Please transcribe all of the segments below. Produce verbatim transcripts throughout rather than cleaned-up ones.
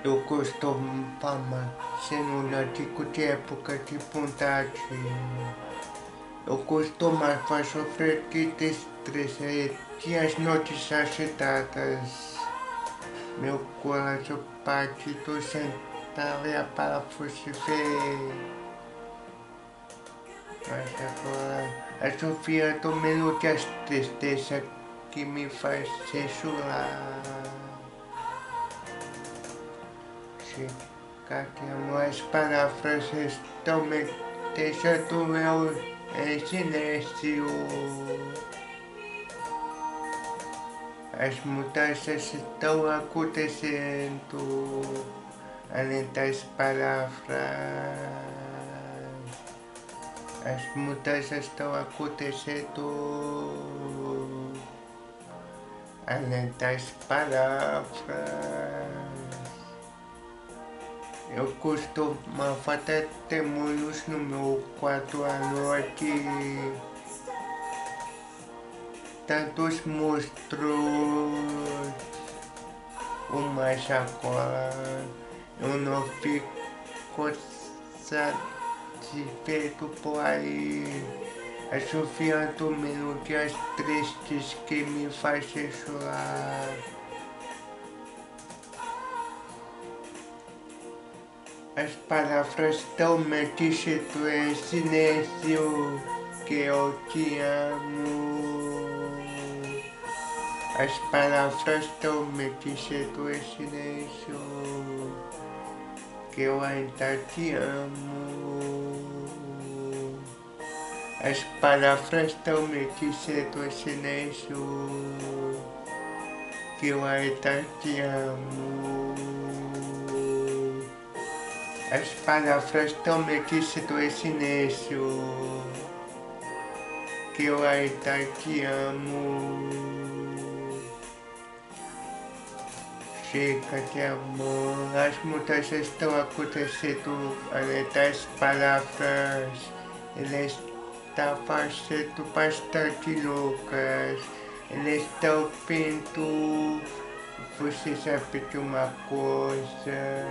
Eu costumo falar cenoura de época de vontade. Eu costumo fazer sofrer de estresse e as noites agitadas. Meu coração parte do central e a parafuso ver. Mas agora a Sofia do melodias tristeza que me faz se chorar. Chegamos as palavras estão me deixando eu em silêncio. As mudanças estão acontecendo além das palavras. As mudanças estão acontecendo além das palavras. Eu costumo fazer demônios no meu quarto à noite. Tantos monstros, mas agora eu não fico satisfeito por aí, assofiando melodias tristes que me fazem chorar. As palavras estão me dizendo em silêncio que eu te amo. As palavras estão me dizendo em silêncio que eu ainda te amo. As palavras estão me dizendo em silêncio que eu ainda te amo. As palavras estão me dizendo em silêncio que eu ainda te amo. Chega de amor, as mudanças estão acontecendo além das palavras. Eles estão fazendo bastante loucas. Eles estão vendo. Você sabe de uma coisa?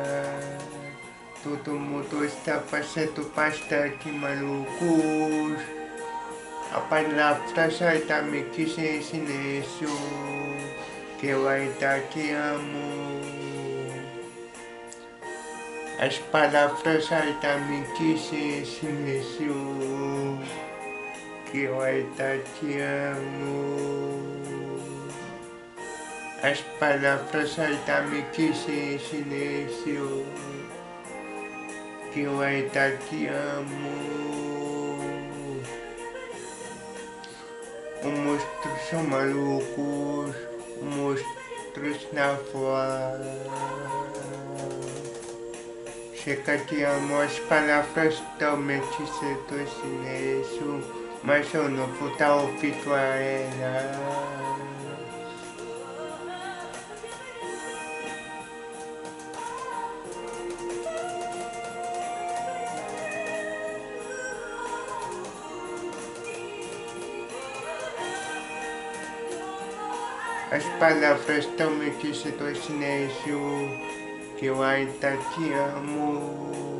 Todo mundo está fazendo bastante malucos. A palavra já está me dizendo em silêncio que eu ainda te amo. As palavras já estão me dizendo em silêncio que eu ainda te amo. As palavras já estão me dizendo em silêncio que eu ainda te amo. Os monstros são malucos, os monstros na voz. Chega de amor, as palavras estão me dizendo em silêncio, mas eu não vou dar ouvido a elas. As palavras estão me dizendo em silêncio que eu ainda te amo.